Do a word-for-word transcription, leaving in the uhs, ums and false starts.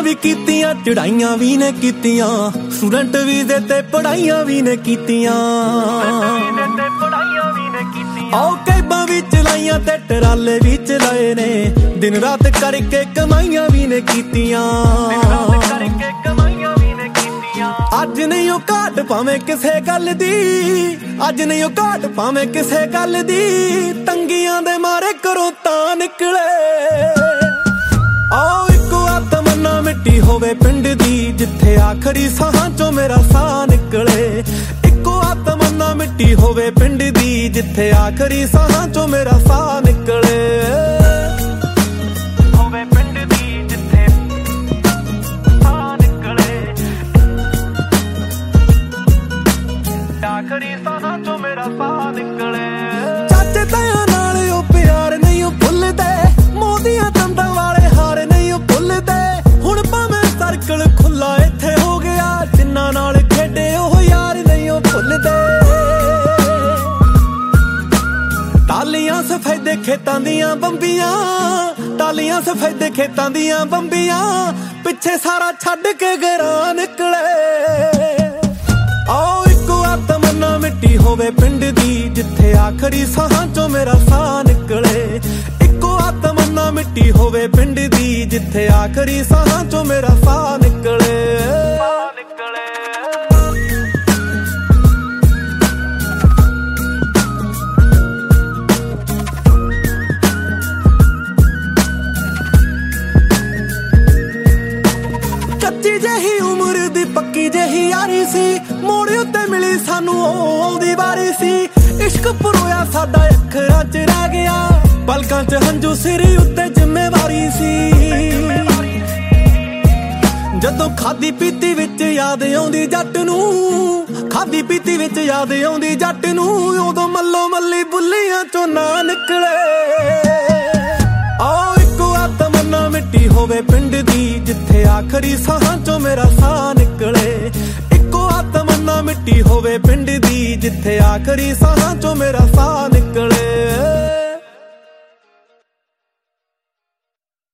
ਵੀ ਕੀਤੀਆਂ ਚੜਾਈਆਂ ਵੀ ਨੇ ਕੀਤੀਆਂ ਸਟੂਡੈਂਟ ਵੀਜ਼ੇ ਤੇ ਪੜਾਈਆਂ ਵੀ ਨੇ ਕੀਤੀਆਂ ਆਓ ਕੈਬਾਂ ਵੀ ਚਲਾਈਆਂ ਤੇ ਟਰਾਲੇ ਵੀ ਚਲਾਏ ਨੇ ਦਿਨ ਰਾਤ ਕਰਕੇ ਕਮਾਈਆਂ ਵੀ ਨੇ ਕੀਤੀਆਂ ਅੱਜ ਨਹੀਂ ਉਹ ਘਾਟ ਭਾਵੇਂ ਕਿਸੇ ਗੱਲ ਦੀ ਅੱਜ ਨਹੀਂ ਉਹ ਘਾਟ ਭਾਵੇਂ ਕਿਸੇ ਗੱਲ ਦੀ ਤੰਗੀਆਂ ਦੇ ਮਾਰੇ ਘਰੋਂ ਤਾਂ ਨਿਕਲੇ ਆਓ ਇੱਕੋ ਆ ਤਮੰਨਾ ਮਿੱਟੀ ਹੋਵੇ ਪਿੰਡ ਦੀ ਜਿੱਥੇ ਆਖਰੀ ਸਾਹਾਂ ਚੋਂ ਮੇਰਾ ਸਾਹ ਨਿਕਲੇ ਇੱਕੋ ਆ ਤਮੰਨਾ ਮਿੱਟੀ ਹੋਵੇ ਪਿੰਡ ਦੀ ਜਿੱਥੇ ਆਖਰੀ ਸਾਹਾਂ ਚੋਂ ਮੇਰਾ ਸਾਹ ਨਿਕਲੇ ਹੋਵੇ ਪਿੰਡ ਦੀ ਜਿੱਥੇ ਸਾਹ ਨਿਕਲੇ ਆਖਰੀ ਸਾਹਾਂ ਚੋਂ ਮੇਰਾ ਸਾਹ ਨਿਕਲੇ ਚਾਚੇ ਤਾਇਆਂ ਨਾਲ ਉਹ ਪਿਆਰ ਨਹੀਂ ਉਹ ਭੁੱਲਦੇ ਮੋਦੀਆਂ ਦੰਦਾਂ ਵਾਲੇ ਹਾਰ ਨਹੀਂ ਉਹ ਭੁੱਲਦੇ ਹੁਣ ਭਾਵੇਂ ਸਰਕਲ ਖੁੱਲਾ ਇੱਥੇ ਹੋ ਗਿਆ ਜਿੰਨਾਂ ਨਾਲ ਖੇਡੇ ਉਹ ਯਾਰ ਨਹੀਂ ਉਹ ਭੁੱਲਦੇ ਟਾਲੀਆਂ ਸਫੈਦੇ ਖੇਤਾਂ ਦੀਆਂ ਬੰਬੀਆਂ ਟਾਲੀਆਂ ਸਫੈਦੇ ਖੇਤਾਂ ਦੀਆਂ ਬੰਬੀਆਂ ਪਿੱਛੇ ਸਾਰਾ ਛੱਡ ਕੇ ਗਰਾਂ ਨਿਕਲੇ ਆਓ ਇੱਕੋ ਆ ਤਮੰਨਾ ਮਿੱਟੀ ਹੋਵੇ ਪਿੰਡ ਦੀ ਜਿੱਥੇ ਆਖਰੀ ਸਾਹਾਂ ਚੋਂ ਮੇਰਾ ਸਾਹ ਨਿਕਲੇ ਇੱਕੋ ਆ ਤਮੰਨਾ ਮਿੱਟੀ ਹੋਵੇ ਪਿੰਡ ਦੀ ਜਿੱਥੇ ਆਖਰੀ ਸਾਹਾਂ ਚੋਂ ਮੇਰਾ ਸਾਹ ਨਿਕਲੇ ਕੱਚੀ ਜਿਹੀ ਉਮਰ ਦੀ ਪੱਕੀ ਜਿਹੀ ਯਾਰੀ ਸੀ ਮੋੜ ਉੱਤੇ ਮਿਲੀ ਸਾਨੂੰ ਉਹ ਆਉਂਦੀ ਵਾਰੀ ਸੀ ਇਸ਼ਕ ਪਰੋਇਆ ਸਾਡਾ ਅੱਖਰਾਂ 'ਚ ਰਹਿ ਗਿਆ ਪਲਕਾਂ 'ਚ ਹੰਝੂ ਸਿਰੀ ਉੱਤੇ ਜ਼ਿੰਮੇਵਾਰੀ ਸੀ ਜਦੋਂ ਖਾਦੀ ਪੀਤੀ ਵਿੱਚ ਯਾਦ ਆਉਂਦੀ ਜੱਟ ਨੂੰ ਖਾਦੀ ਪੀਤੀ ਵਿੱਚ ਯਾਦ ਆਉਂਦੀ ਜੱਟ ਨੂੰ ਉਦੋਂ ਮੱਲੋ ਮੱਲੀ ਬੁੱਲੀਆਂ 'ਚੋਂ ਨਾ ਨਿਕਲੇ ਆਓ ਇੱਕੋ ਆ ਤਮੰਨਾ ਮਿੱਟੀ ਹੋਵੇ ਪਿੰਡ ਦੀ ਜਿੱਥੇ ਆਖਰੀ ਸਾਹਾਂ ਚੋਂ ਮੇਰਾ ਸਾਹ ਨਿਕਲੇ ਇੱਕੋ ਆ ਤਮੰਨਾ ਮਿੱਟੀ ਹੋਵੇ ਪਿੰਡ ਦੀ ਜਿੱਥੇ ਆਖਰੀ ਸਾਹਾਂ ਚੋਂ ਮੇਰਾ ਸਾਹ